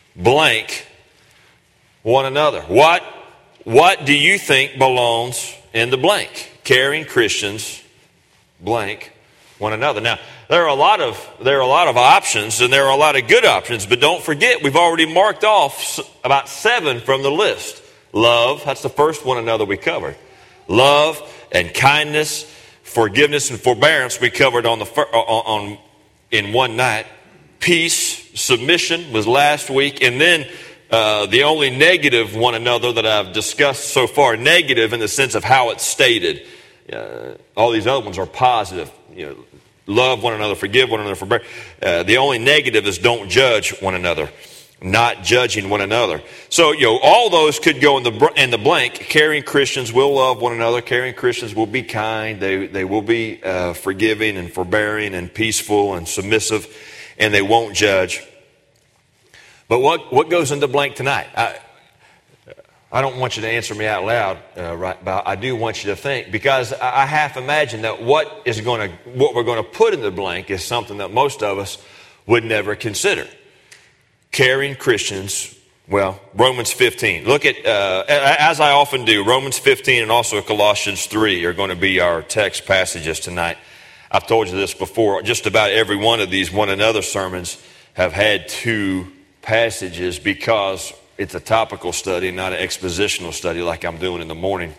blank one another. What do you think belongs in the blank? Caring Christians blank one another. Now, there are a lot of options, and there are a lot of good options, but don't forget, we've already marked off about 7 from the list. Love, that's the first one another we covered. Love and kindness, forgiveness and forbearance we covered in one night. Peace, submission was last week, and then the only negative one another that I've discussed so far, negative in the sense of how it's stated. All these other ones are positive. Love one another, forgive one another, forbear. The only negative is don't judge one another, not judging one another. So, all those could go in the blank. Caring Christians will love one another. Caring Christians will be kind. They will be forgiving and forbearing and peaceful and submissive, and they won't judge. But what goes in the blank tonight? I don't want you to answer me out loud, right? But I do want you to think, because I half imagine that what we're going to put in the blank is something that most of us would never consider. Caring Christians, Romans 15. Look at, as I often do, Romans 15 and also Colossians 3 are going to be our text passages tonight. I've told you this before. Just about every one of these one another sermons have had 2 passages because it's a topical study, not an expositional study like I'm doing in the morning,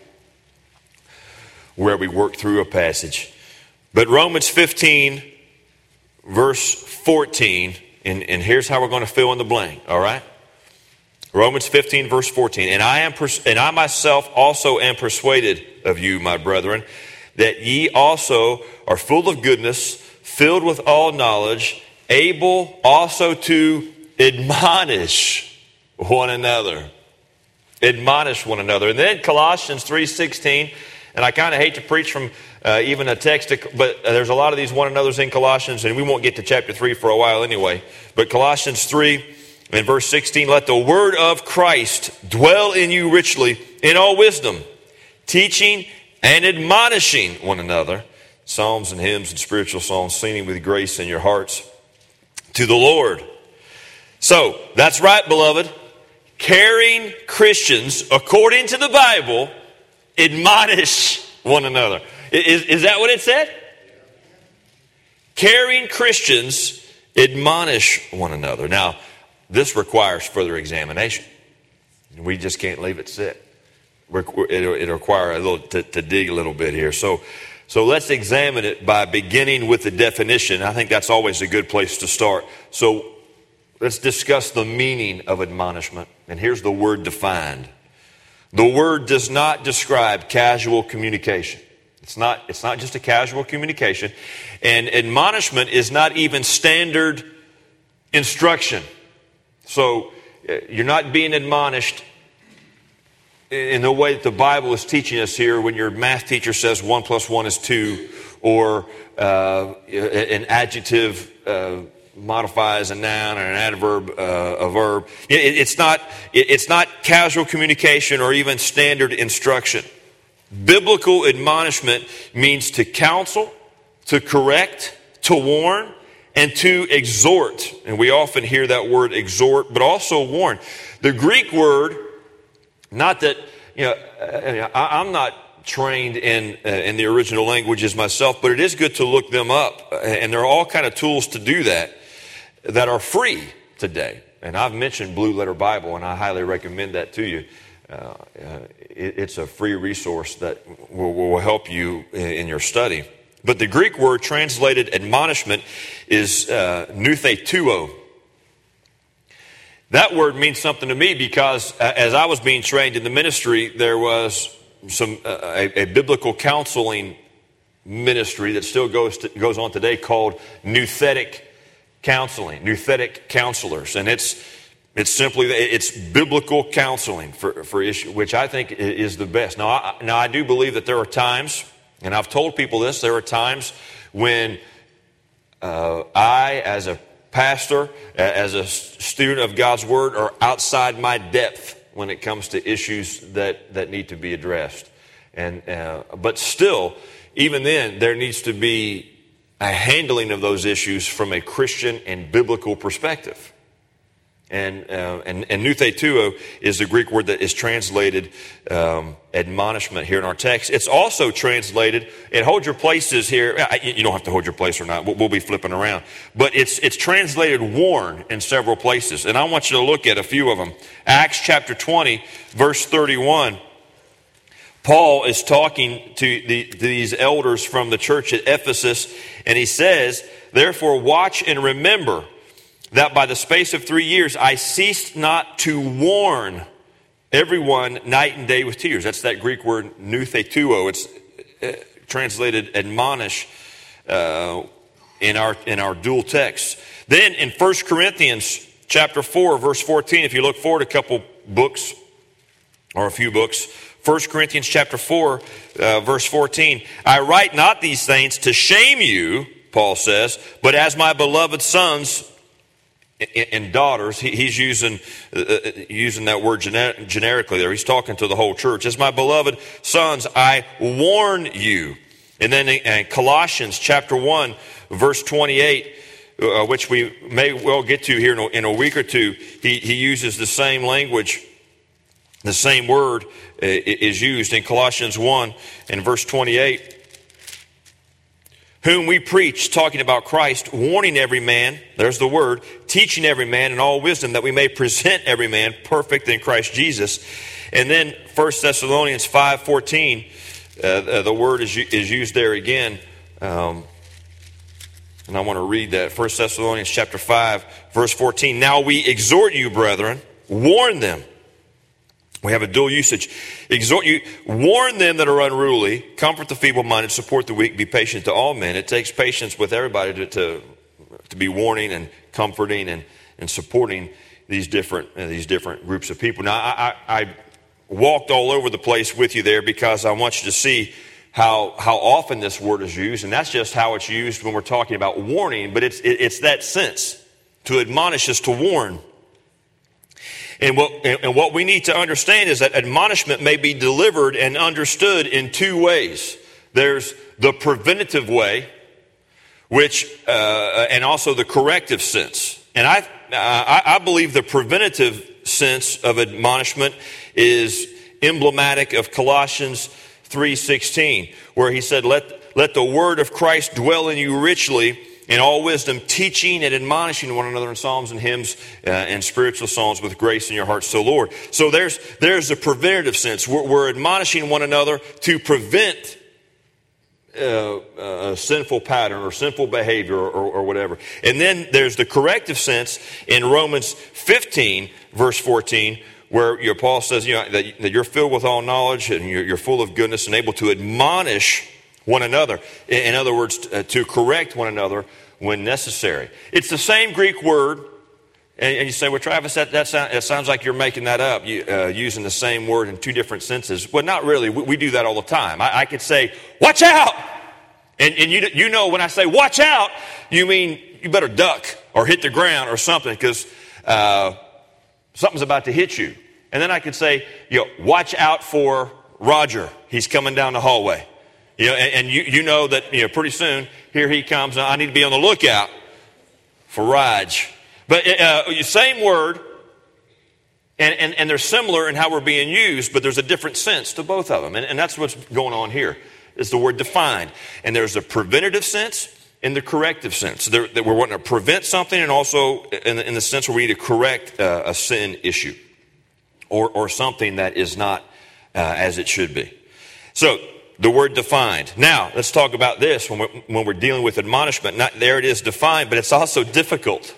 where we work through a passage. But Romans 15, verse 14, and here's how we're going to fill in the blank, all right? Romans 15, verse 14. And I myself also am persuaded of you, my brethren, that ye also are full of goodness, filled with all knowledge, able also to admonish one another. Admonish one another. And then Colossians 3:16, and I kind of hate to preach from even a text, but there's a lot of these one another's in Colossians, and we won't get to chapter 3 for a while anyway. But Colossians 3 and verse 16, let the word of Christ dwell in you richly in all wisdom, teaching and admonishing one another, psalms and hymns and spiritual songs, singing with grace in your hearts to the Lord. So, that's right, beloved. Caring Christians, according to the Bible, admonish one another. Is that what it said? Caring Christians admonish one another. Now, this requires further examination. We just can't leave it sit. It requires a little to dig a little bit here. So let's examine it by beginning with the definition. I think that's always a good place to start. So let's discuss the meaning of admonishment. And here's the word defined. The word does not describe casual communication. It's not just a casual communication. And admonishment is not even standard instruction. So you're not being admonished in the way that the Bible is teaching us here when your math teacher says 1 + 1 is 2, or an adjective modifies a noun and an adverb a verb. It's not casual communication or even standard instruction. Biblical admonishment means to counsel, to correct, to warn, and to exhort. And we often hear that word exhort, but also warn. The Greek word, not that, I'm not trained in the original languages myself, but it is good to look them up. And there are all kind of tools to do that are free today. And I've mentioned Blue Letter Bible, and I highly recommend that to you. It's a free resource that will help you in your study. But the Greek word translated admonishment is nouthetuo. That word means something to me because as I was being trained in the ministry, there was a biblical counseling ministry that still goes on today called nouthetic counseling, nouthetic counselors, and it's biblical counseling for issue, which I think is the best. Now I do believe that there are times, and I've told people this, there are times when I, as a pastor, as a student of God's Word, are outside my depth when it comes to issues that need to be addressed. But still, even then, there needs to be a handling of those issues from a Christian and biblical perspective. And nutheteuo is the Greek word that is translated admonishment here in our text. It's also translated, and hold your places here. You don't have to hold your place or not. We'll be flipping around. But it's translated warn in several places. And I want you to look at a few of them. Acts chapter 20, verse 31. Paul is talking to these elders from the church at Ephesus, and he says, "Therefore watch and remember that by the space of 3 years I ceased not to warn everyone night and day with tears." That's that Greek word nutheteuo. It's translated admonish in our dual texts. Then in 1 Corinthians chapter 4, verse 14, if you look forward a couple books or a few books, 1 Corinthians chapter 4, verse 14, "I write not these things to shame you," Paul says, "but as my beloved sons and daughters," he's using that word generically there. He's talking to the whole church. "As my beloved sons, I warn you." And then in Colossians chapter 1, verse 28, which we may well get to here in a week or two, he uses the same language. The same word is used in Colossians 1 and verse 28. "Whom we preach," talking about Christ, "warning every man," there's the word, "teaching every man in all wisdom, that we may present every man perfect in Christ Jesus." And then 1 Thessalonians 5:14, the word is used there again. And I want to read that. 1 Thessalonians chapter 5, verse 14. "Now we exhort you, brethren," warn them. We have a dual usage. "Exhort you, warn them that are unruly, comfort the feeble-minded, support the weak, be patient to all men." It takes patience with everybody to be warning and comforting and supporting these different groups of people. Now, I walked all over the place with you there because I want you to see how often this word is used, and that's just how it's used when we're talking about warning, but it's that sense. To admonish is to warn. And what we need to understand is that admonishment may be delivered and understood in two ways. There's the preventative way, which and also the corrective sense. And I believe the preventative sense of admonishment is emblematic of Colossians 3:16, where he said, "Let the word of Christ dwell in you richly, in all wisdom, teaching and admonishing one another in psalms and hymns and spiritual songs with grace in your hearts to the Lord." So there's a preventative sense. We're admonishing one another to prevent a sinful pattern or sinful behavior or whatever. And then there's the corrective sense in Romans 15, verse 14, where Paul says that you're filled with all knowledge and you're full of goodness and able to admonish one another. In other words, to correct one another when necessary. It's the same Greek word, and you say, "Well, Travis, that sounds like you're making that up, using the same word in two different senses." Well, not really. We do that all the time. I could say, "Watch out!" And you know when I say, "Watch out," you mean you better duck or hit the ground or something, because something's about to hit you. And then I could say, "Watch out for Roger. He's coming down the hallway." And you know that pretty soon here he comes. I need to be on the lookout for Raj. But same word, and they're similar in how we're being used, but there's a different sense to both of them, and that's what's going on here. It's the word defined, and there's a preventative sense and the corrective sense. That we're wanting to prevent something, and also in the sense where we need to correct a sin issue or something that is not as it should be. So the word defined. Now, let's talk about this when we're dealing with admonishment. There it is defined, but it's also difficult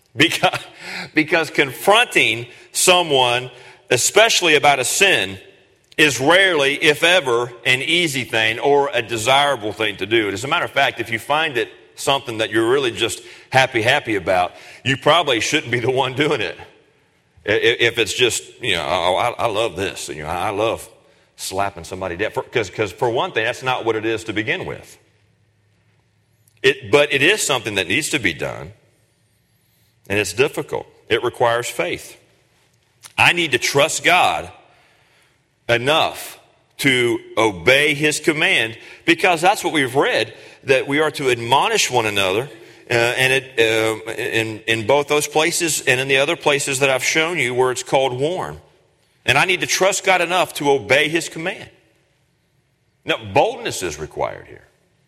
because confronting someone, especially about a sin, is rarely, if ever, an easy thing or a desirable thing to do. And as a matter of fact, if you find it something that you're really just happy about, you probably shouldn't be the one doing it. If it's just, I love this. I love slapping somebody down. Because for one thing, that's not what it is to begin with. But it is something that needs to be done. And it's difficult. It requires faith. I need to trust God enough to obey His command, because that's what we've read, that we are to admonish one another in both those places and in the other places that I've shown you where it's called warn. And I need to trust God enough to obey His command. Now, boldness is required here.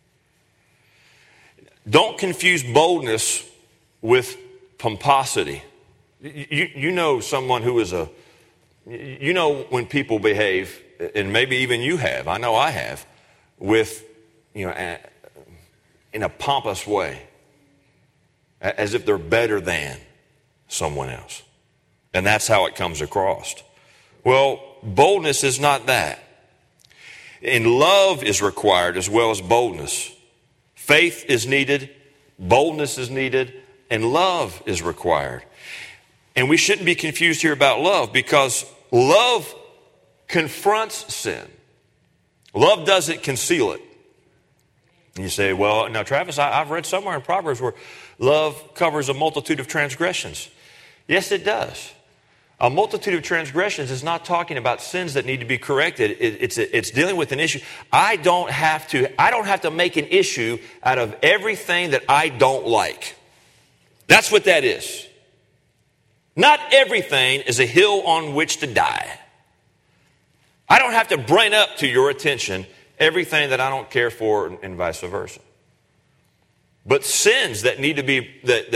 Don't confuse boldness with pomposity. You know someone who is you know when people behave, and maybe even you have, I know I have, with, in a pompous way, as if they're better than someone else. And that's how it comes across. Well, boldness is not that. And love is required as well as boldness. Faith is needed, boldness is needed, and love is required. And we shouldn't be confused here about love, because love confronts sin. Love doesn't conceal it. And you say, well, now, Travis, I've read somewhere in Proverbs where love covers a multitude of transgressions. Yes, it does. A multitude of transgressions is not talking about sins that need to be corrected. It's dealing with an issue. I don't have to make an issue out of everything that I don't like. That's what that is. Not everything is a hill on which to die. I don't have to bring up to your attention everything that I don't care for, and vice versa. But sins that need to be,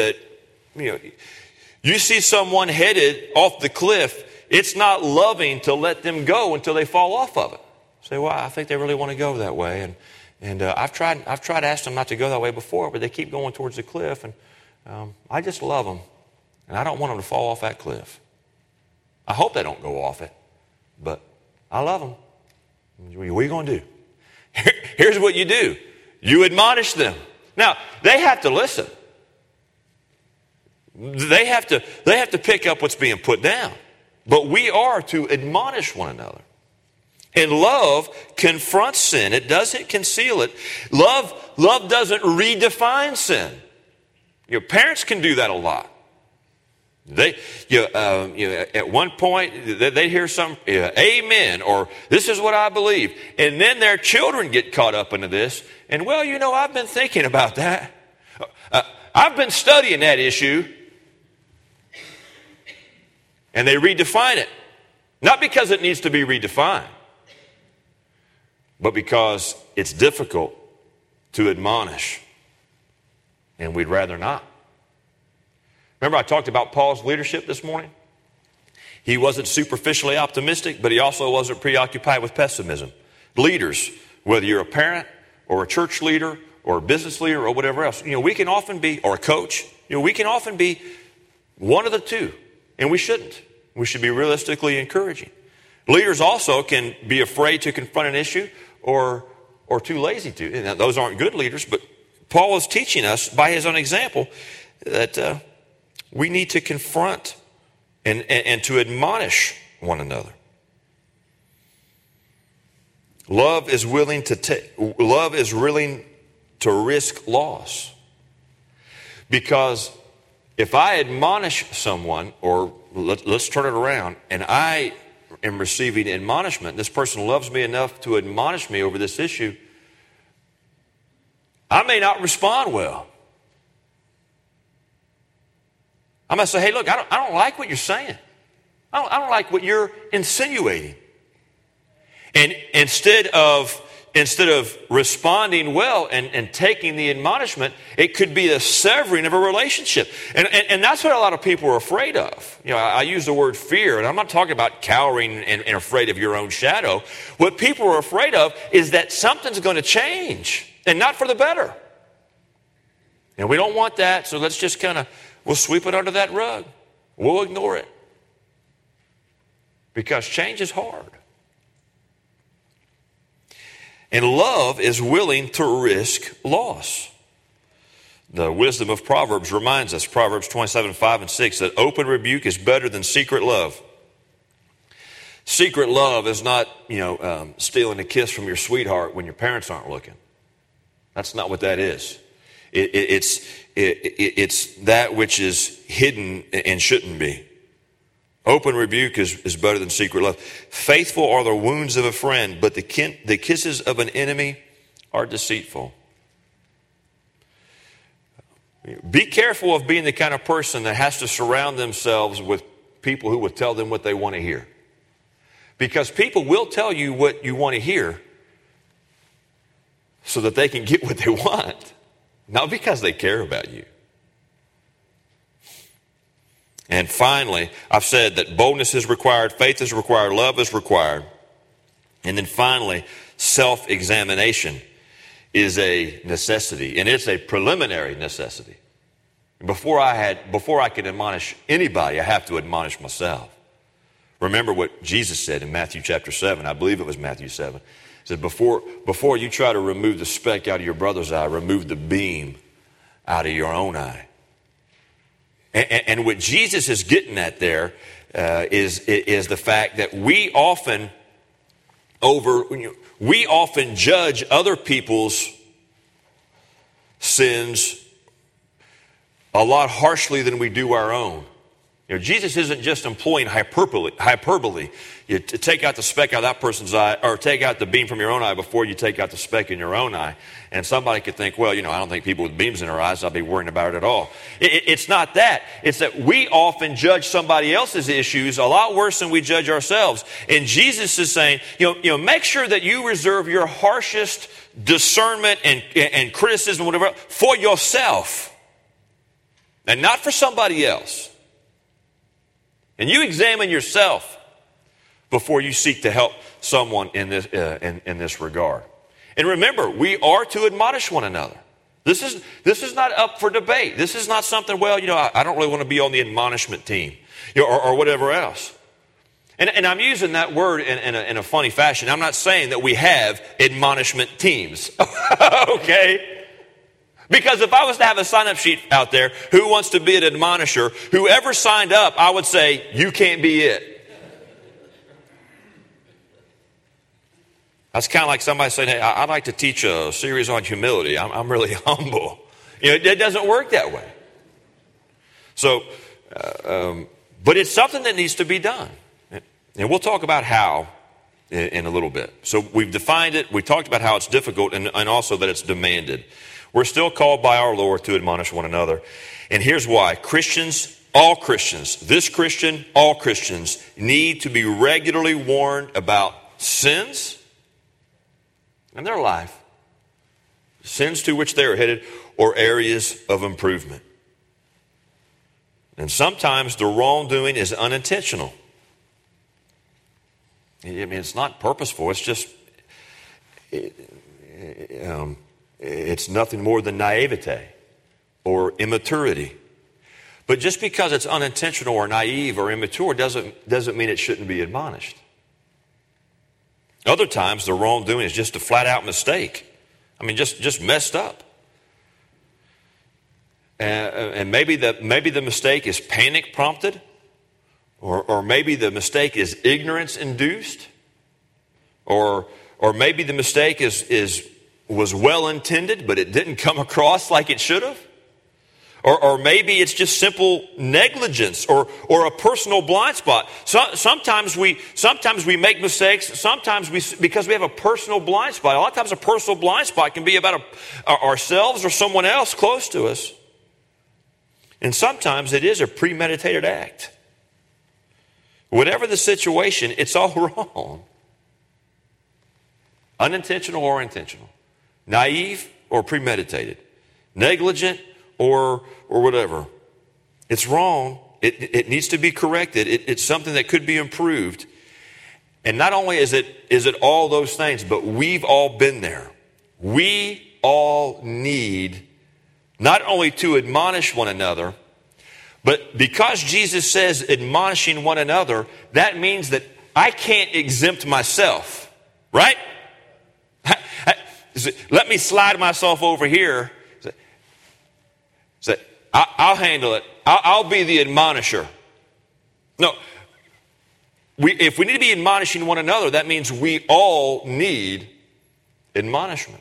you see someone headed off the cliff, it's not loving to let them go until they fall off of it. Say, well, I think they really want to go that way. And I've tried to ask them not to go that way before, but they keep going towards the cliff. And I just love them. And I don't want them to fall off that cliff. I hope they don't go off it, but I love them. What are you going to do? Here's what you do. You admonish them. Now, they have to listen. They have to pick up what's being put down. But we are to admonish one another. And love confronts sin. It doesn't conceal it. Love doesn't redefine sin. Your parents can do that a lot. At one point, they hear some amen, or this is what I believe. And then their children get caught up into this. And, well, I've been thinking about that. I've been studying that issue. And they redefine it. Not because it needs to be redefined, but because it's difficult to admonish. And we'd rather not. Remember I talked about Paul's leadership this morning? He wasn't superficially optimistic, but he also wasn't preoccupied with pessimism. Leaders, whether you're a parent or a church leader or a business leader or whatever else, we can often be, or a coach, we can often be one of the two. And we shouldn't. We should be realistically encouraging. Leaders also can be afraid to confront an issue or too lazy to. And those aren't good leaders, but Paul is teaching us by his own example that we need to confront and to admonish one another. Love is willing to risk loss. Because if I admonish someone, or let's turn it around, and I am receiving admonishment, this person loves me enough to admonish me over this issue, I may not respond well. I might say, hey, look, I don't like what you're saying. I don't like what you're insinuating. And instead of responding well and taking the admonishment, it could be a severing of a relationship. And that's what a lot of people are afraid of. I use the word fear, and I'm not talking about cowering and afraid of your own shadow. What people are afraid of is that something's going to change, and not for the better. And we don't want that, so let's just we'll sweep it under that rug. We'll ignore it. Because change is hard. And love is willing to risk loss. The wisdom of Proverbs reminds us, Proverbs 27:5-6, that open rebuke is better than secret love. Secret love is not, stealing a kiss from your sweetheart when your parents aren't looking. That's not what that is. It's that which is hidden and shouldn't be. Open rebuke is better than secret love. Faithful are the wounds of a friend, but the kisses of an enemy are deceitful. Be careful of being the kind of person that has to surround themselves with people who will tell them what they want to hear. Because people will tell you what you want to hear so that they can get what they want, not because they care about you. And finally, I've said that boldness is required, faith is required, love is required. And then finally, self-examination is a necessity, and it's a preliminary necessity. Before I can admonish anybody, I have to admonish myself. Remember what Jesus said in Matthew chapter 7. I believe it was Matthew 7. He said, before you try to remove the speck out of your brother's eye, remove the beam out of your own eye. And what Jesus is getting at there is the fact that we often judge other people's sins a lot harshly than we do our own. Jesus isn't just employing hyperbole. You take out the speck out of that person's eye, or take out the beam from your own eye before you take out the speck in your own eye. And somebody could think, well, I don't think people with beams in their eyes, I'll be worrying about it at all. It's not that. It's that we often judge somebody else's issues a lot worse than we judge ourselves. And Jesus is saying, make sure that you reserve your harshest discernment and criticism, whatever, for yourself. And not for somebody else. And you examine yourself before you seek to help someone in this regard. And remember, we are to admonish one another. This is not up for debate. This is not something, I don't really want to be on the admonishment team, or whatever else. And I'm using that word in a funny fashion. I'm not saying that we have admonishment teams. Okay? Because if I was to have a sign-up sheet out there, who wants to be an admonisher, whoever signed up, I would say, you can't be it. That's kind of like somebody saying, hey, I'd like to teach a series on humility. I'm really humble. It doesn't work that way. So, but it's something that needs to be done. And we'll talk about how in a little bit. So we've defined it. We talked about how it's difficult and also that it's demanded. We're still called by our Lord to admonish one another. And here's why. Christians, all Christians, this Christian, all Christians need to be regularly warned about sins in their life, sins to which they are headed, or areas of improvement. And sometimes the wrongdoing is unintentional. It's not purposeful. It's just... it's nothing more than naivete or immaturity. But just because it's unintentional or naive or immature doesn't mean it shouldn't be admonished. Other times the wrongdoing is just a flat out mistake. Just messed up. And maybe the mistake is panic prompted, or maybe the mistake is ignorance induced, or maybe the mistake was well intended, but it didn't come across like it should have. Or maybe it's just simple negligence or a personal blind spot. Sometimes we make mistakes. Because we have a personal blind spot. A lot of times a personal blind spot can be about ourselves or someone else close to us. And sometimes it is a premeditated act. Whatever the situation, it's all wrong. Unintentional or intentional. Naive or premeditated. Negligent or whatever. It's wrong. It needs to be corrected. It's something that could be improved. And not only is it all those things, but we've all been there. We all need not only to admonish one another, but because Jesus says admonishing one another, that means that I can't exempt myself. Right? Let me slide myself over here. Say, I'll handle it. I'll be the admonisher. No. If we need to be admonishing one another, that means we all need admonishment.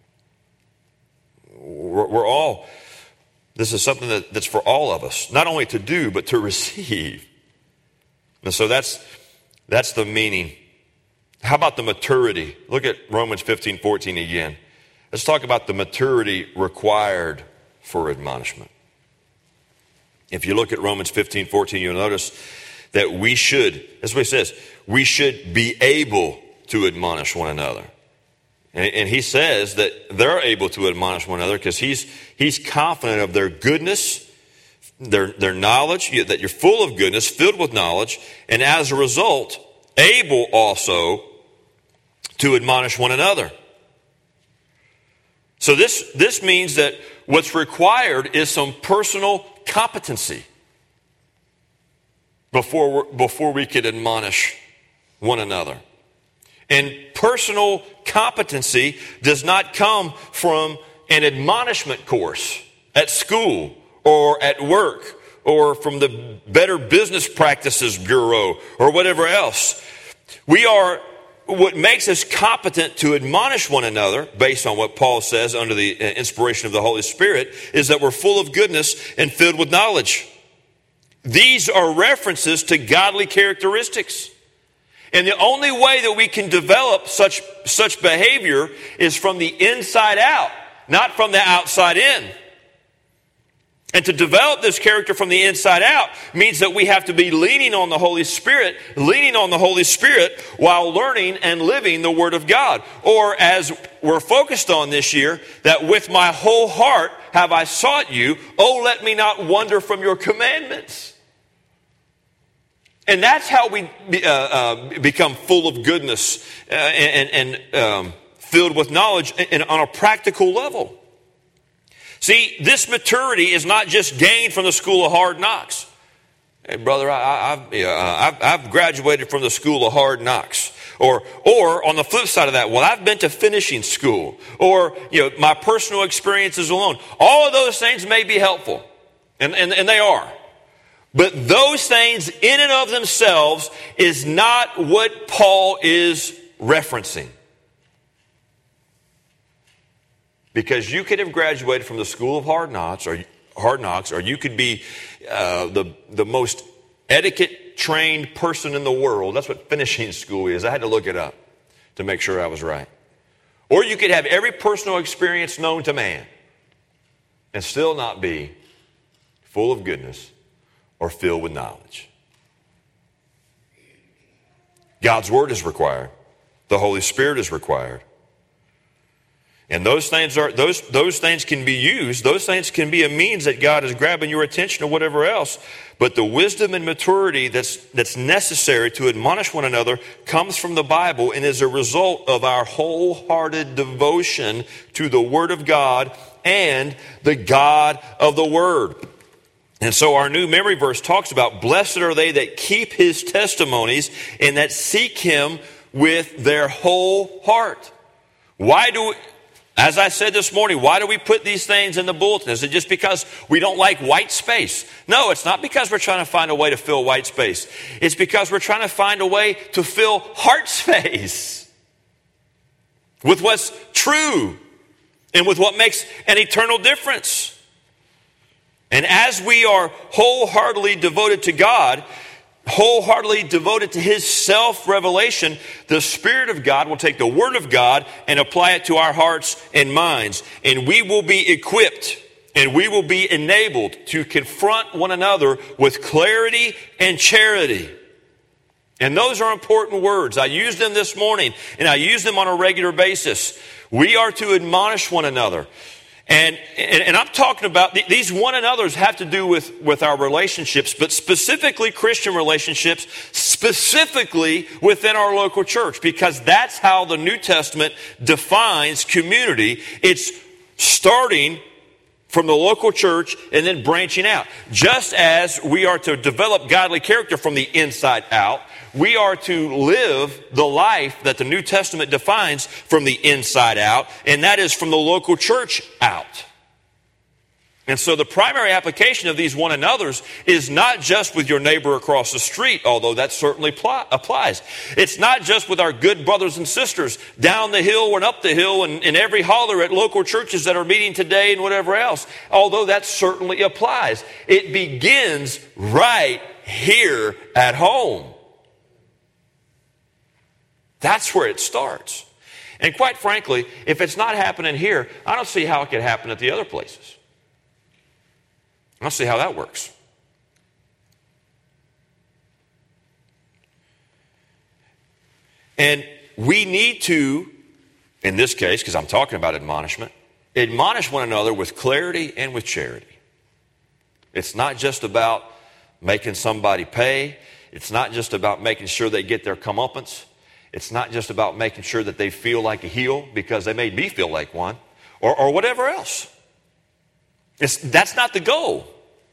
We're all, this is something that's for all of us, not only to do, but to receive. And so that's the meaning. How about the maturity? Look at Romans 15:14 again. Let's talk about the maturity required for admonishment. If you look at Romans 15:14, you'll notice that we should, that's what he says, we should be able to admonish one another. And he says that they're able to admonish one another because he's confident of their goodness, their knowledge, that you're full of goodness, filled with knowledge, and as a result, able also to admonish one another. So this means that what's required is some personal competency before we could admonish one another. And personal competency does not come from an admonishment course at school or at work or from the Better Business Practices Bureau or whatever else. What makes us competent to admonish one another, based on what Paul says under the inspiration of the Holy Spirit, is that we're full of goodness and filled with knowledge. These are references to godly characteristics. And the only way that we can develop such behavior is from the inside out, not from the outside in. And to develop this character from the inside out means that we have to be leaning on the Holy Spirit while learning and living the Word of God. Or as we're focused on this year, that with my whole heart have I sought you, oh, let me not wander from your commandments. And that's how we become full of goodness and filled with knowledge and on a practical level. See, this maturity is not just gained from the school of hard knocks. Hey, brother, I've graduated from the school of hard knocks. Or on the flip side of that, well, I've been to finishing school. Or, my personal experiences alone. All of those things may be helpful. And they are. But those things in and of themselves is not what Paul is referencing. Because you could have graduated from the school of hard knocks, or you could be the most etiquette-trained person in the world. That's what finishing school is. I had to look it up to make sure I was right. Or you could have every personal experience known to man and still not be full of goodness or filled with knowledge. God's Word is required. The Holy Spirit is required. And those things can be used. Those things can be a means that God is grabbing your attention or whatever else. But the wisdom and maturity that's necessary to admonish one another comes from the Bible and is a result of our wholehearted devotion to the Word of God and the God of the Word. And so our new memory verse talks about, blessed are they that keep His testimonies and that seek Him with their whole heart. As I said this morning, why do we put these things in the bulletin? Is it just because we don't like white space? No, it's not because we're trying to find a way to fill white space. It's because we're trying to find a way to fill heart space with what's true and with what makes an eternal difference. And as we are wholeheartedly devoted to God, wholeheartedly devoted to His self-revelation, the Spirit of God will take the Word of God and apply it to our hearts and minds. And we will be equipped and we will be enabled to confront one another with clarity and charity. And those are important words. I used them this morning and I use them on a regular basis. We are to admonish one another. And I'm talking about these one another's have to do with our relationships, but specifically Christian relationships, specifically within our local church, because that's how the New Testament defines community. It's starting from the local church and then branching out. Just as we are to develop godly character from the inside out, we are to live the life that the New Testament defines from the inside out, and that is from the local church out. And so the primary application of these one another's is not just with your neighbor across the street, although that certainly applies. It's not just with our good brothers and sisters down the hill and up the hill and in every holler at local churches that are meeting today and whatever else, although that certainly applies. It begins right here at home. That's where it starts. And quite frankly, if it's not happening here, I don't see how it could happen at the other places. I don't see how that works. And we need to, in this case, because I'm talking about admonishment, admonish one another with clarity and with charity. It's not just about making somebody pay. It's not just about making sure they get their comeuppance. It's not just about making sure that they feel like a heel because they made me feel like one, or whatever else. That's not the goal.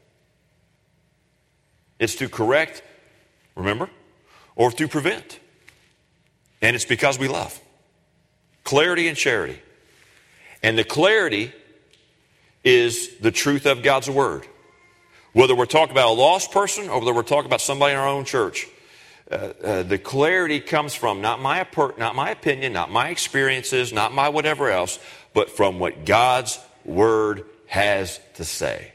It's to correct, remember, or to prevent. And it's because we love. Clarity and charity. And the clarity is the truth of God's word. Whether we're talking about a lost person or whether we're talking about somebody in our own church, the clarity comes from not my opinion, not my experiences, not my whatever else, but from what God's word has to say.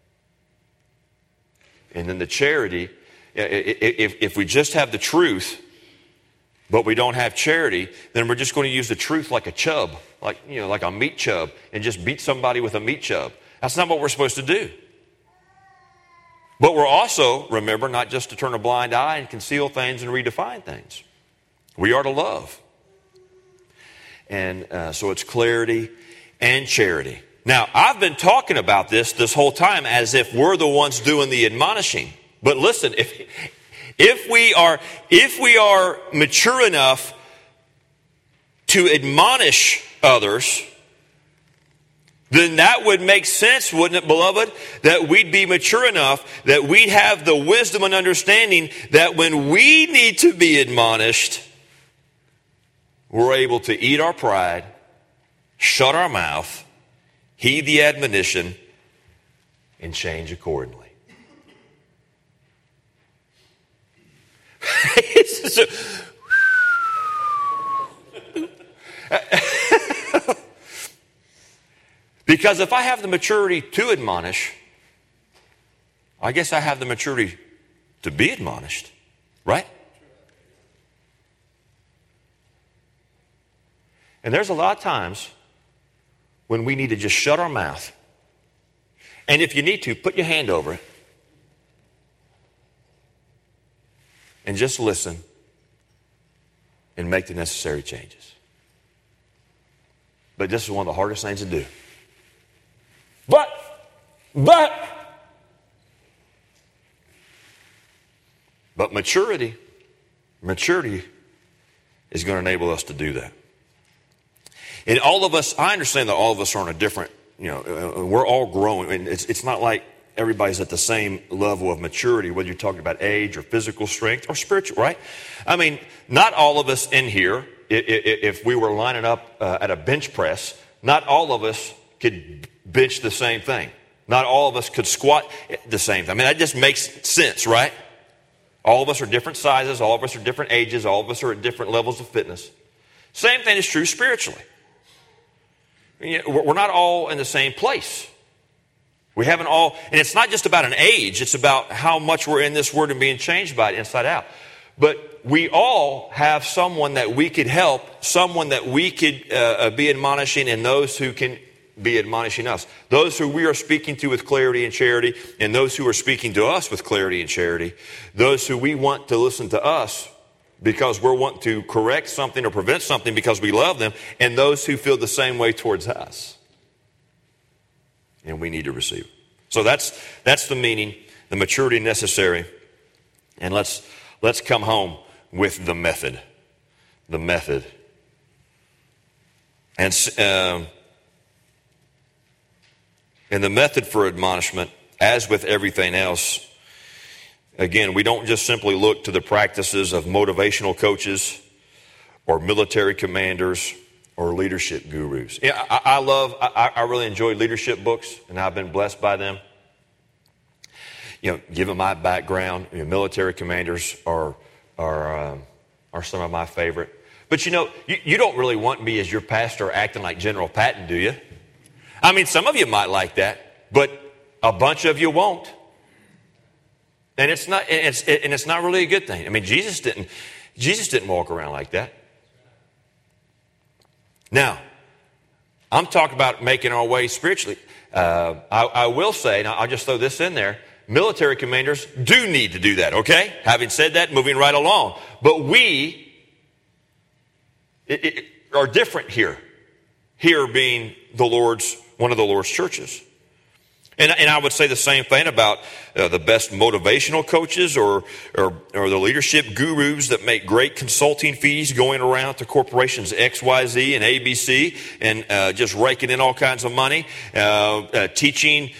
And then the charity, if we just have the truth, but we don't have charity, then we're just going to use the truth like a chub, like a meat chub, and just beat somebody with a meat chub. That's not what we're supposed to do. But we're also, remember, not just to turn a blind eye and conceal things and redefine things. We are to love. And so it's clarity and charity. Now, I've been talking about this whole time as if we're the ones doing the admonishing. But listen, if we are mature enough to admonish others, then that would make sense, wouldn't it, beloved? That we'd be mature enough, that we'd have the wisdom and understanding that when we need to be admonished, we're able to eat our pride, shut our mouth, heed the admonition, and change accordingly. Because if I have the maturity to admonish, I guess I have the maturity to be admonished, right? And there's a lot of times when we need to just shut our mouth. And if you need to, put your hand over it. And just listen and make the necessary changes. But this is one of the hardest things to do. But maturity is going to enable us to do that. And all of us, I understand that all of us are on a different, we're all growing. And it's not like everybody's at the same level of maturity, whether you're talking about age or physical strength or spiritual, right? I mean, not all of us in here, if we were lining up at a bench press, not all of us could bench the same thing. Not all of us could squat the same thing. I mean, that just makes sense, right? All of us are different sizes. All of us are different ages. All of us are at different levels of fitness. Same thing is true spiritually. We're not all in the same place. We haven't all, and it's not just about an age. It's about how much we're in this word and being changed by it inside out. But we all have someone that we could help, someone that we could be admonishing, and those who can be admonishing us. Those who we are speaking to with clarity and charity, and those who are speaking to us with clarity and charity. Those who we want to listen to us because we're wanting to correct something or prevent something because we love them, and those who feel the same way towards us. And we need to receive. So that's the meaning, the maturity necessary. And let's come home with the method. The method. And the method for admonishment, as with everything else, again, we don't just simply look to the practices of motivational coaches or military commanders or leadership gurus. Yeah, I really enjoy leadership books, and I've been blessed by them. Given my background, military commanders are some of my favorite. But you don't really want me as your pastor acting like General Patton, do you? I mean, some of you might like that, but a bunch of you won't. And it's not really a good thing. I mean, Jesus didn't walk around like that. Now, I'm talking about making our way spiritually. I will say, and I'll just throw this in there, military commanders do need to do that, okay? Having said that, moving right along. But we are different here. Here being one of the Lord's churches. And I would say the same thing about the best motivational coaches or the leadership gurus that make great consulting fees going around to corporations XYZ and ABC and just raking in all kinds of money, teaching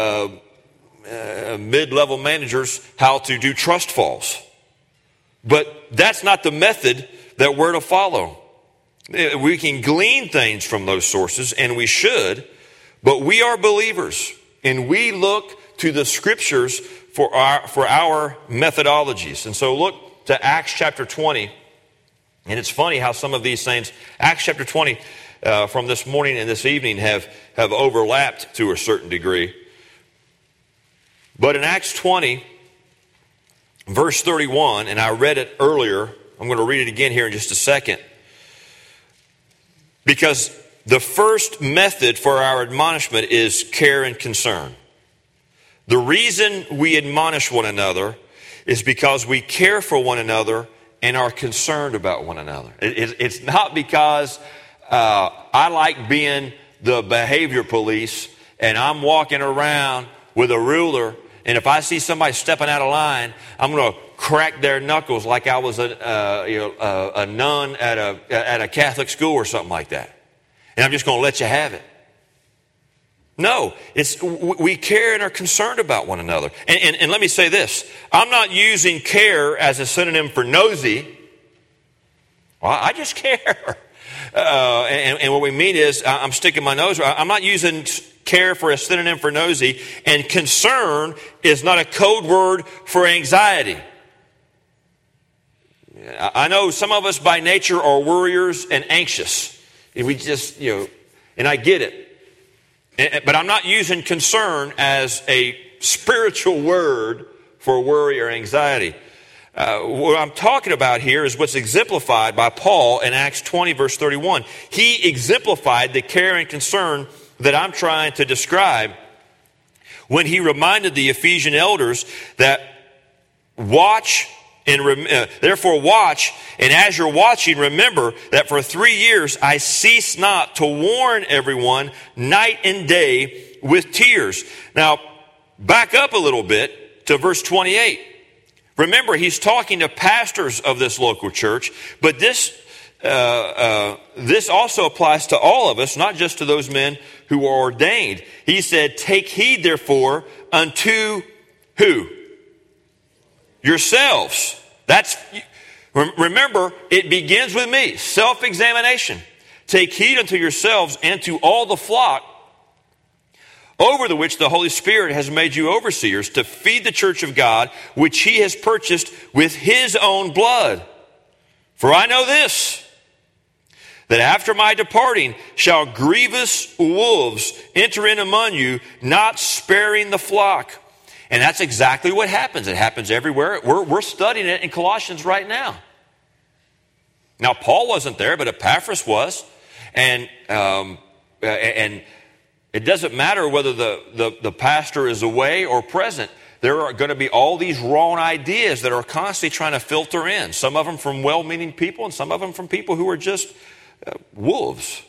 mid-level managers how to do trust falls. But that's not the method that we're to follow. We can glean things from those sources, and we should, but we are believers. And we look to the scriptures for our methodologies. And so look to Acts chapter 20. And it's funny how some of these things, Acts chapter 20, from this morning and this evening have overlapped to a certain degree. But in Acts 20, verse 31, and I read it earlier, I'm going to read it again here in just a second. Because the first method for our admonishment is care and concern. The reason we admonish one another is because we care for one another and are concerned about one another. It's not because I like being the behavior police and I'm walking around with a ruler, and if I see somebody stepping out of line, I'm going to crack their knuckles like I was a nun at a Catholic school or something like that. And I'm just going to let you have it. No, we care and are concerned about one another. And let me say this. I'm not using care as a synonym for nosy. Well, I just care. And what we mean is I'm sticking my nose. I'm not using care for a synonym for nosy. And concern is not a code word for anxiety. I know some of us by nature are worriers and anxious. And we just, and I get it. But I'm not using concern as a spiritual word for worry or anxiety. What I'm talking about here is what's exemplified by Paul in Acts 20, verse 31. He exemplified the care and concern that I'm trying to describe when he reminded the Ephesian elders that therefore watch, and as you're watching, remember that for 3 years I cease not to warn everyone night and day with tears. Now, back up a little bit to verse 28. Remember, he's talking to pastors of this local church, but this also applies to all of us, not just to those men who are ordained. He said, take heed, therefore, unto who? Yourselves. Remember, it begins with me. Self-examination. Take heed unto yourselves and to all the flock over the which the Holy Spirit has made you overseers to feed the church of God, which he has purchased with his own blood. For I know this, that after my departing shall grievous wolves enter in among you, not sparing the flock. And that's exactly what happens. It happens everywhere. We're studying it in Colossians right now. Now, Paul wasn't there, but Epaphras was. And it doesn't matter whether the pastor is away or present. There are going to be all these wrong ideas that are constantly trying to filter in. Some of them from well-meaning people and some of them from people who are just wolves.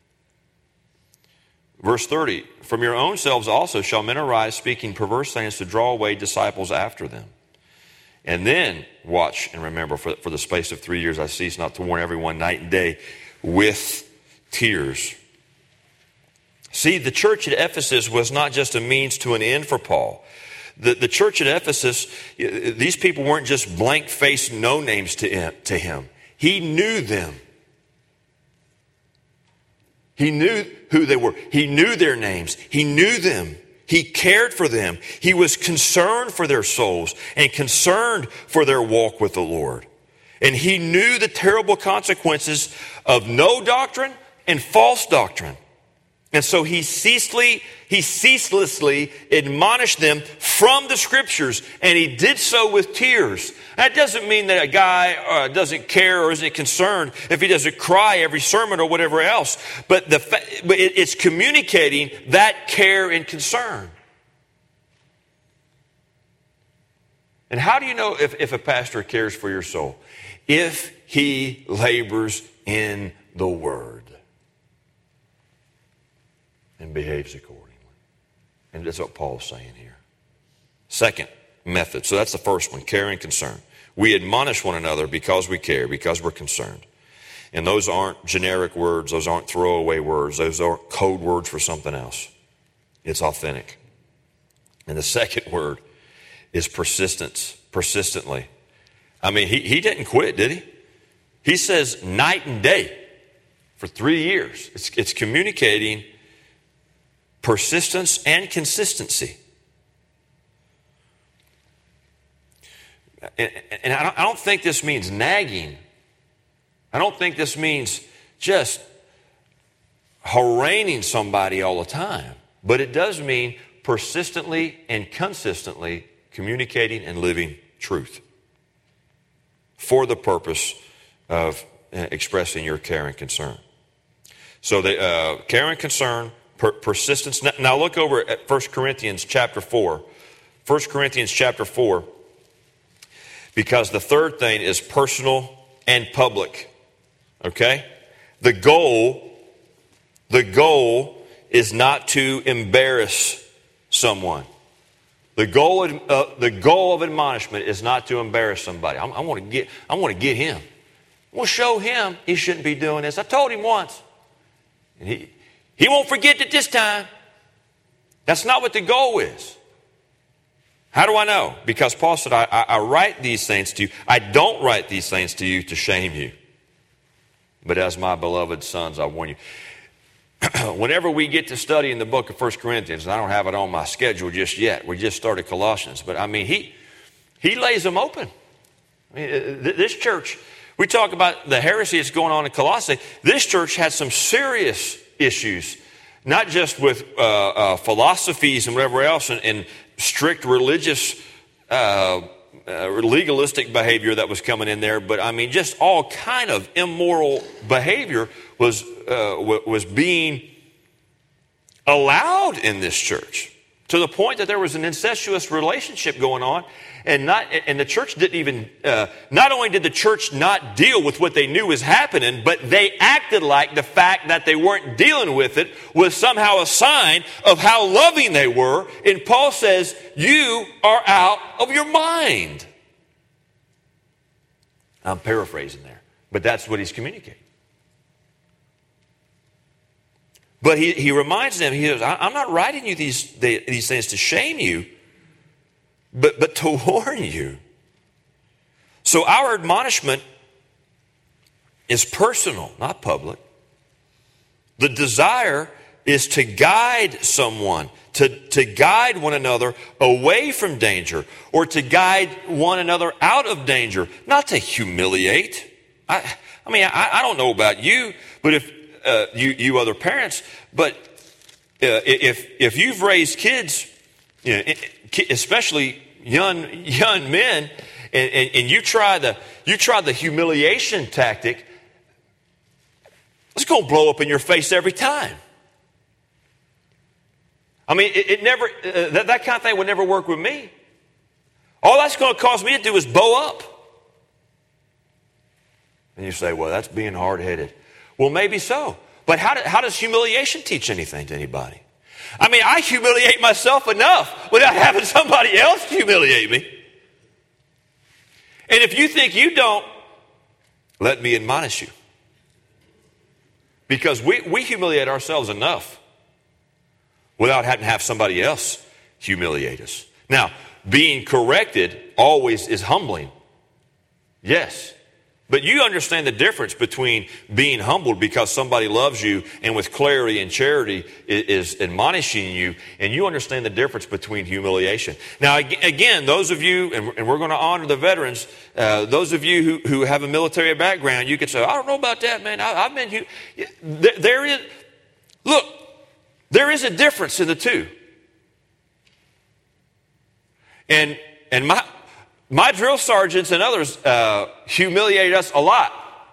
Verse 30, from your own selves also shall men arise speaking perverse things to draw away disciples after them. And then watch and remember, for the space of 3 years I cease not to warn everyone night and day with tears. See, the church at Ephesus was not just a means to an end for Paul. The church at Ephesus, these people weren't just blank-faced no-names to him. He knew them. He knew who they were. He knew their names. He knew them. He cared for them. He was concerned for their souls and concerned for their walk with the Lord. And he knew the terrible consequences of no doctrine and false doctrine. And so he ceaselessly admonished them from the scriptures, and he did so with tears. That doesn't mean that a guy doesn't care or isn't concerned if he doesn't cry every sermon or whatever else, but it's communicating that care and concern. And how do you know if a pastor cares for your soul? If he labors in the Word and behaves accordingly. And that's what Paul's saying here. Second method. So that's the first one, care and concern. We admonish one another because we care, because we're concerned. And those aren't generic words. Those aren't throwaway words. Those aren't code words for something else. It's authentic. And the second word is persistence, persistently. I mean, he didn't quit, did he? He says night and day for 3 years. It's communicating persistence and consistency. And I don't think this means nagging. I don't think this means just haranguing somebody all the time. But it does mean persistently and consistently communicating and living truth for the purpose of expressing your care and concern. So the care and concern, persistence. Now look over at 1 Corinthians chapter 4. 1 Corinthians chapter 4. Because the third thing is personal and public. Okay? The goal is not to embarrass someone. The goal of admonishment is not to embarrass somebody. I want to get him. I want to show him he shouldn't be doing this. I told him once. And he won't forget it this time. That's not what the goal is. How do I know? Because Paul said, I write these things to you. I don't write these things to you to shame you. But as my beloved sons, I warn you. Whenever we get to study in the book of 1 Corinthians, and I don't have it on my schedule just yet. We just started Colossians. But I mean, he lays them open. I mean, this church, we talk about the heresy that's going on in Colossae. This church had some serious issues, not just with philosophies and whatever else, and strict religious, legalistic behavior that was coming in there, but I mean, just all kind of immoral behavior was being allowed in this church, to the point that there was an incestuous relationship going on, and the church didn't even. Not only did the church not deal with what they knew was happening, but they acted like the fact that they weren't dealing with it was somehow a sign of how loving they were. And Paul says, "You are out of your mind." I'm paraphrasing there, but that's what he's communicating. But he reminds them, he says, I'm not writing you these things to shame you, but to warn you. So our admonishment is personal, not public. The desire is to guide someone, to guide one another away from danger, or to guide one another out of danger, not to humiliate. I don't know about you, but if you other parents, but if you've raised kids, especially young men, and you try the humiliation tactic, it's going to blow up in your face every time. I mean, it never that kind of thing would never work with me. All that's going to cause me to do is bow up. And you say, well, that's being hard-headed. Well, maybe so. But how does humiliation teach anything to anybody? I mean, I humiliate myself enough without having somebody else humiliate me. And if you think you don't, let me admonish you. Because we humiliate ourselves enough without having to have somebody else humiliate us. Now, being corrected always is humbling. Yes. But you understand the difference between being humbled because somebody loves you and with clarity and charity is admonishing you, and you understand the difference between humiliation. Now, again, those of you, and we're going to honor the veterans, those of you who have a military background, you could say, I don't know about that, man. I've been... There is a difference in the two. And my drill sergeants and others humiliated us a lot.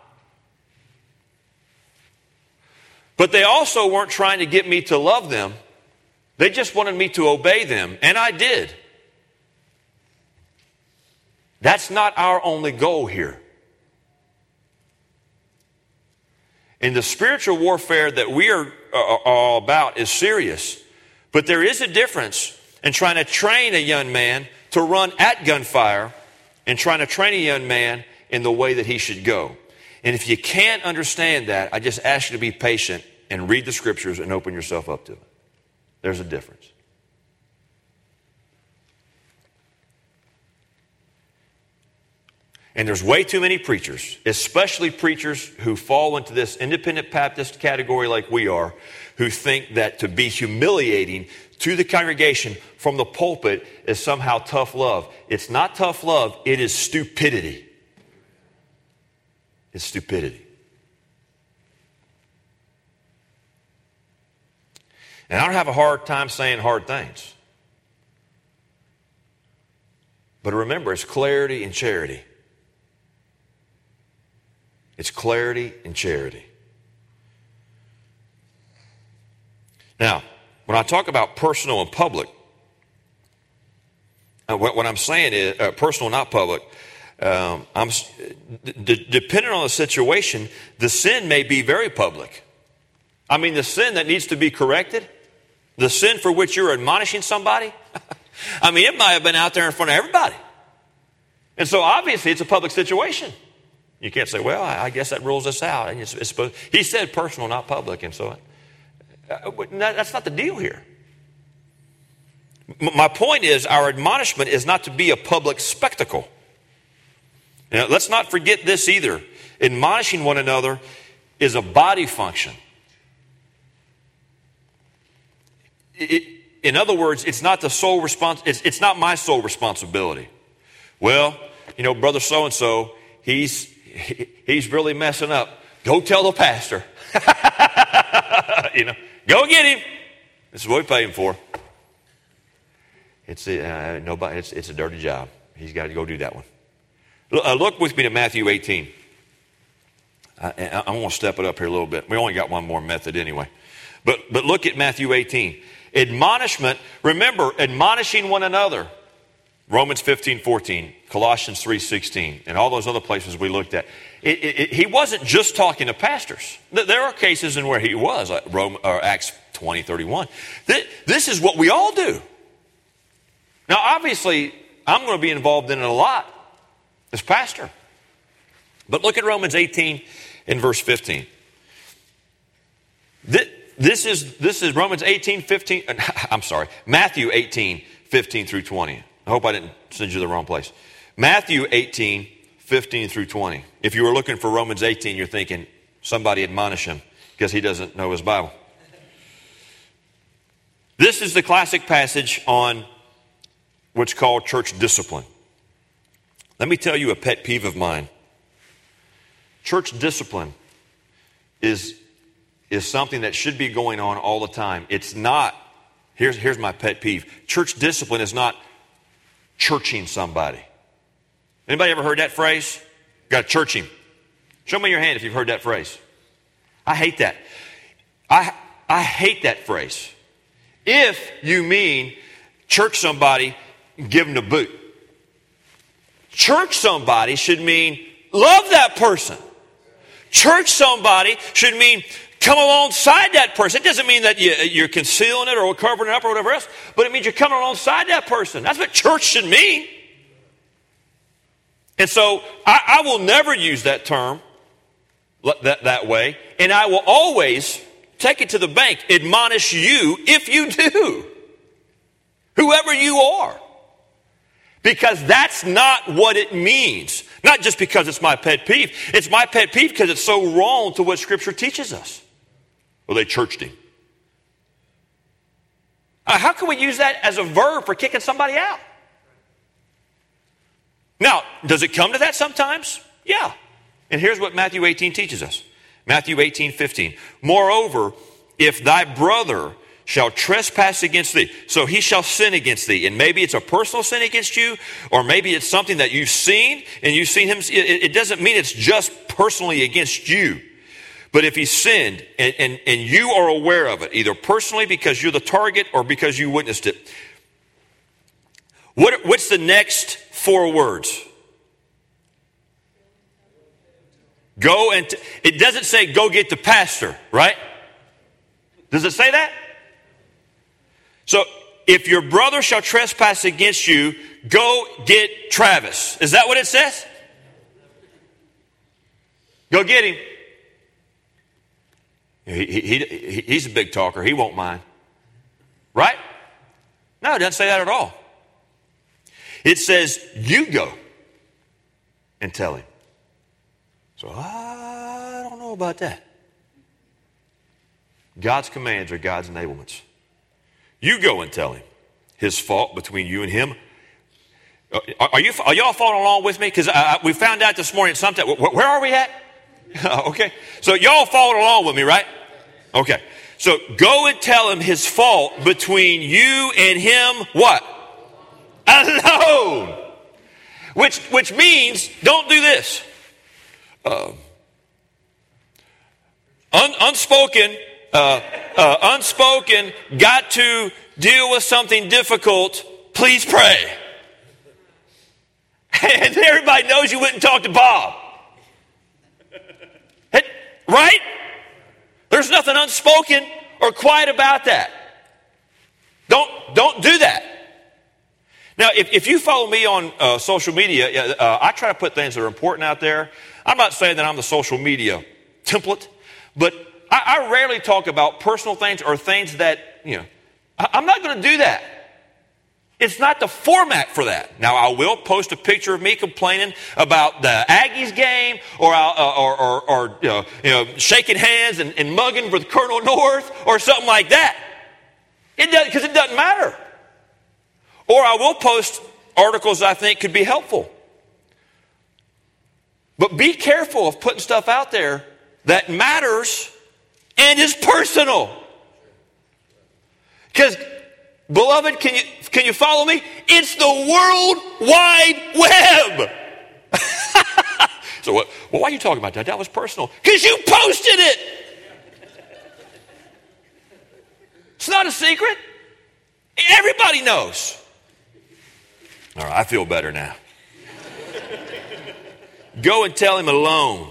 But they also weren't trying to get me to love them. They just wanted me to obey them, and I did. That's not our only goal here. And the spiritual warfare that we are all about is serious. But there is a difference in trying to train a young man to run at gunfire and trying to train a young man in the way that he should go. And if you can't understand that, I just ask you to be patient and read the scriptures and open yourself up to it. There's a difference. And there's way too many preachers, especially preachers who fall into this independent Baptist category like we are, who think that to be humiliating to the congregation from the pulpit is somehow tough love. It's not tough love, it is stupidity. It's stupidity. And I don't have a hard time saying hard things. But remember, it's clarity and charity. It's clarity and charity. Now, when I talk about personal and public, what I'm saying is personal, not public. Depending on the situation, the sin may be very public. I mean, the sin that needs to be corrected, the sin for which you're admonishing somebody, I mean, it might have been out there in front of everybody. And so obviously it's a public situation. You can't say, well, I guess that rules us out. And it's supposed, he said personal, not public. And so that's not the deal here. My point is our admonishment is not to be a public spectacle. Now, let's not forget this either. Admonishing one another is a body function. In other words, it's not the sole it's not my sole responsibility. Well, brother so-and-so, he's really messing up. Go tell the pastor. Go get him. This is what we pay him for. It's a dirty job. He's got to go do that one. Look with me to Matthew 18. I'm going to step it up here a little bit. We only got one more method anyway. But look at Matthew 18. Admonishment, remember, admonishing one another. Romans 15:14, Colossians 3:16, and all those other places we looked at. He wasn't just talking to pastors. There are cases in where he was, like Acts 20:31. This is what we all do. Now, obviously, I'm going to be involved in it a lot as pastor. But look at Romans 18 and verse 15. This is Romans 18:15. I'm sorry, Matthew 18:15 through 20. I hope I didn't send you to the wrong place. Matthew 18:15 through 20. If you were looking for Romans 18, you're thinking, somebody admonish him because he doesn't know his Bible. This is the classic passage on what's called church discipline. Let me tell you a pet peeve of mine. Church discipline is something that should be going on all the time. It's not, here's my pet peeve. Church discipline is not churching somebody. Anybody ever heard that phrase? Got to church him. Show me your hand if you've heard that phrase. I hate that. I hate that phrase. If you mean church somebody, give them the boot. Church somebody should mean love that person. Church somebody should mean come alongside that person. It doesn't mean that you're concealing it or covering it up or whatever else, but it means you're coming alongside that person. That's what church should mean. And so I will never use that term that way, and I will always take it to the bank, admonish you if you do, whoever you are. Because that's not what it means. Not just because it's my pet peeve. It's my pet peeve because it's so wrong to what Scripture teaches us. Well, they churched him. How can we use that as a verb for kicking somebody out? Now, does it come to that sometimes? Yeah. And here's what Matthew 18 teaches us. Matthew 18:15. Moreover, if thy brother shall trespass against thee, so he shall sin against thee. And maybe it's a personal sin against you, or maybe it's something that you've seen, and you've seen him. It doesn't mean it's just personally against you. But if he sinned, and you are aware of it, either personally because you're the target or because you witnessed it, what's the next 4 words? Go and, it doesn't say go get the pastor, right? Does it say that? So, if your brother shall trespass against you, go get Travis. Is that what it says? Go get him. He's a big talker. He won't mind. Right? No, it doesn't say that at all. It says, you go and tell him. So, I don't know about that. God's commands are God's enablements. You go and tell him his fault between you and him. Are y'all following along with me? Because we found out this morning something. Where are we at? Okay. So y'all following along with me, right? Okay. So go and tell him his fault between you and him, what? Alone. Which means, don't do this. Unspoken, got to deal with something difficult, please pray. And everybody knows you wouldn't talk to Bob. Right? There's nothing unspoken or quiet about that. Don't do that. Now, if you follow me on social media, I try to put things that are important out there. I'm not saying that I'm the social media template, but I rarely talk about personal things or things that, I'm not going to do that. It's not the format for that. Now, I will post a picture of me complaining about the Aggies game or shaking hands and mugging with Colonel North or something like that. Because it doesn't matter. Or I will post articles I think could be helpful. But be careful of putting stuff out there that matters and is personal. Because, beloved, can you follow me? It's the World Wide Web. So well, why are you talking about that? That was personal. Because you posted it. It's not a secret. Everybody knows. All right, I feel better now. Go and tell him alone.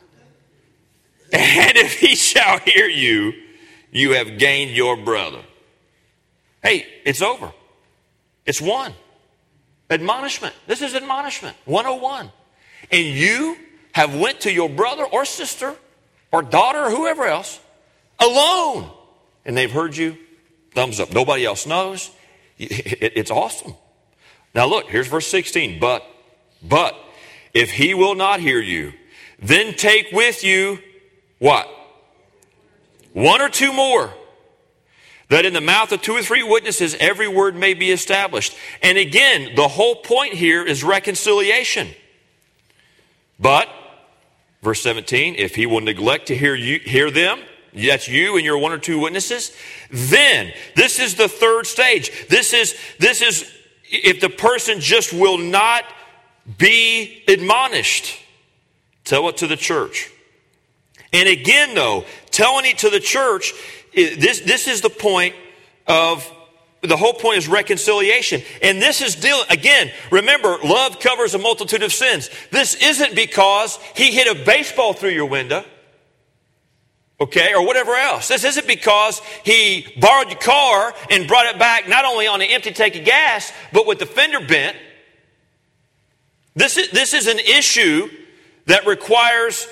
And if he shall hear you, you have gained your brother. Hey, it's over. It's one. Admonishment. This is admonishment 101. And you have went to your brother or sister or daughter or whoever else alone. And they've heard you. Thumbs up. Nobody else knows. It's awesome. Now look, here's verse 16. But if he will not hear you, then take with you what? One or two more, that in the mouth of two or three witnesses every word may be established. And again, the whole point here is reconciliation. But, verse 17, if he will neglect to hear them, that's you and your one or two witnesses, then, this is the third stage. This is if the person just will not be admonished, tell it to the church. And again, though, telling it to the church, this is the point of, the whole point is reconciliation. And this is again, remember, love covers a multitude of sins. This isn't because he hit a baseball through your window, okay, or whatever else. This isn't because he borrowed your car and brought it back not only on an empty tank of gas, but with the fender bent. This is an issue that requires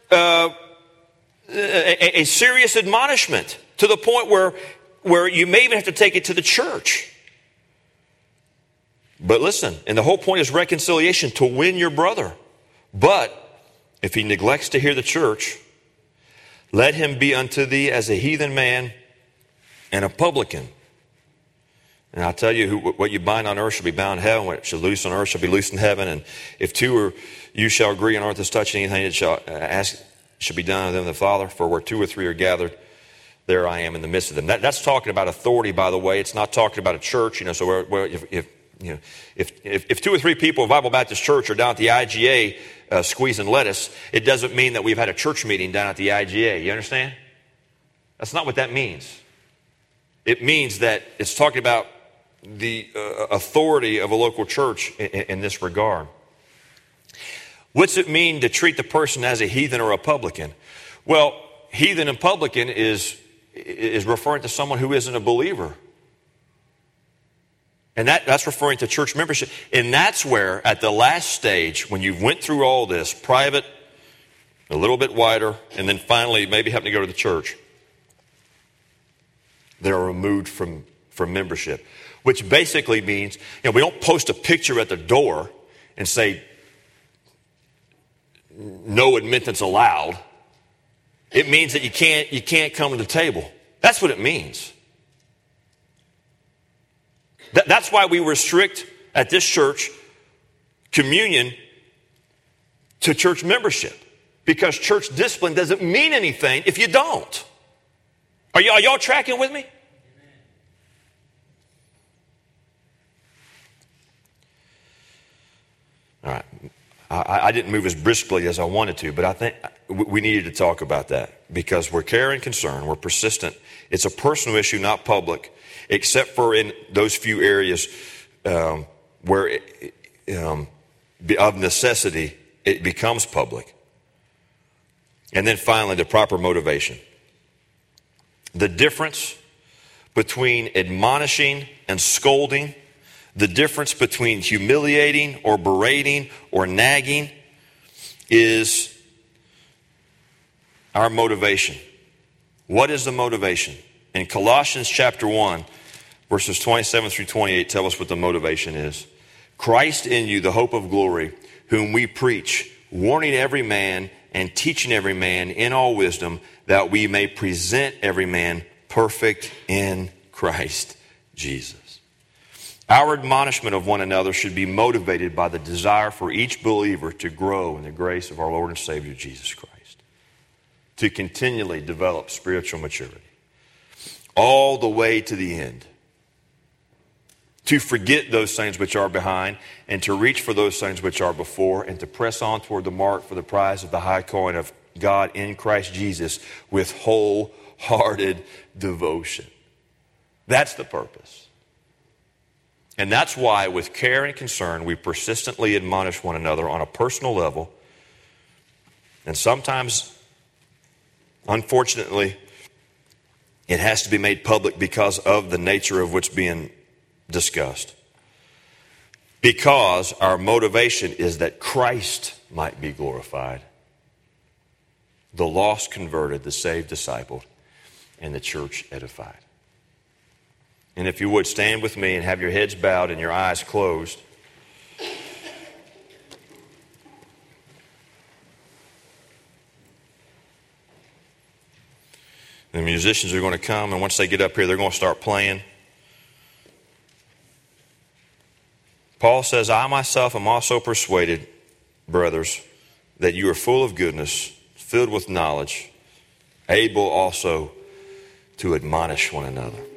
a serious admonishment to the point where you may even have to take it to the church. But listen, and the whole point is reconciliation, to win your brother. But if he neglects to hear the church, let him be unto thee as a heathen man and a publican. And I'll tell you, what you bind on earth shall be bound in heaven. What shall loose on earth shall be loosed in heaven. And if two or you shall agree on earth as touching anything that shall ask shall be done unto them the Father. For where two or three are gathered, there I am in the midst of them. That's talking about authority, by the way. It's not talking about a church. So if two or three people of Bible Baptist Church are down at the IGA squeezing lettuce, it doesn't mean that we've had a church meeting down at the IGA. You understand? That's not what that means. It means that it's talking about the authority of a local church in this regard. What's it mean to treat the person as a heathen or a publican? Well, heathen and publican is referring to someone who isn't a believer. And that's referring to church membership. And that's where, at the last stage, when you've went through all this, private, a little bit wider, and then finally maybe having to go to the church, they're removed from membership. Which basically means, we don't post a picture at the door and say, no admittance allowed. It means that you can't come to the table. That's what it means. That's why we restrict at this church communion to church membership. Because church discipline doesn't mean anything if you don't. Are y'all tracking with me? All right. I didn't move as briskly as I wanted to, but I think we needed to talk about that because we're care and concern, we're persistent. It's a personal issue, not public, except for in those few areas where of necessity it becomes public. And then finally, the proper motivation. The difference between admonishing and scolding, the difference between humiliating or berating or nagging is our motivation. What is the motivation? In Colossians chapter 1, verses 27 through 28 tell us what the motivation is. Christ in you, the hope of glory, whom we preach, warning every man and teaching every man in all wisdom, that we may present every man perfect in Christ Jesus. Our admonishment of one another should be motivated by the desire for each believer to grow in the grace of our Lord and Savior, Jesus Christ, to continually develop spiritual maturity, all the way to the end, to forget those things which are behind and to reach for those things which are before and to press on toward the mark for the prize of the high calling of God in Christ Jesus with wholehearted devotion. That's the purpose. And that's why, with care and concern, we persistently admonish one another on a personal level. And sometimes, unfortunately, it has to be made public because of the nature of what's being discussed. Because our motivation is that Christ might be glorified, the lost converted, the saved discipled, and the church edified. And if you would, stand with me and have your heads bowed and your eyes closed. The musicians are going to come, and once they get up here, they're going to start playing. Paul says, I myself am also persuaded, brothers, that you are full of goodness, filled with knowledge, able also to admonish one another.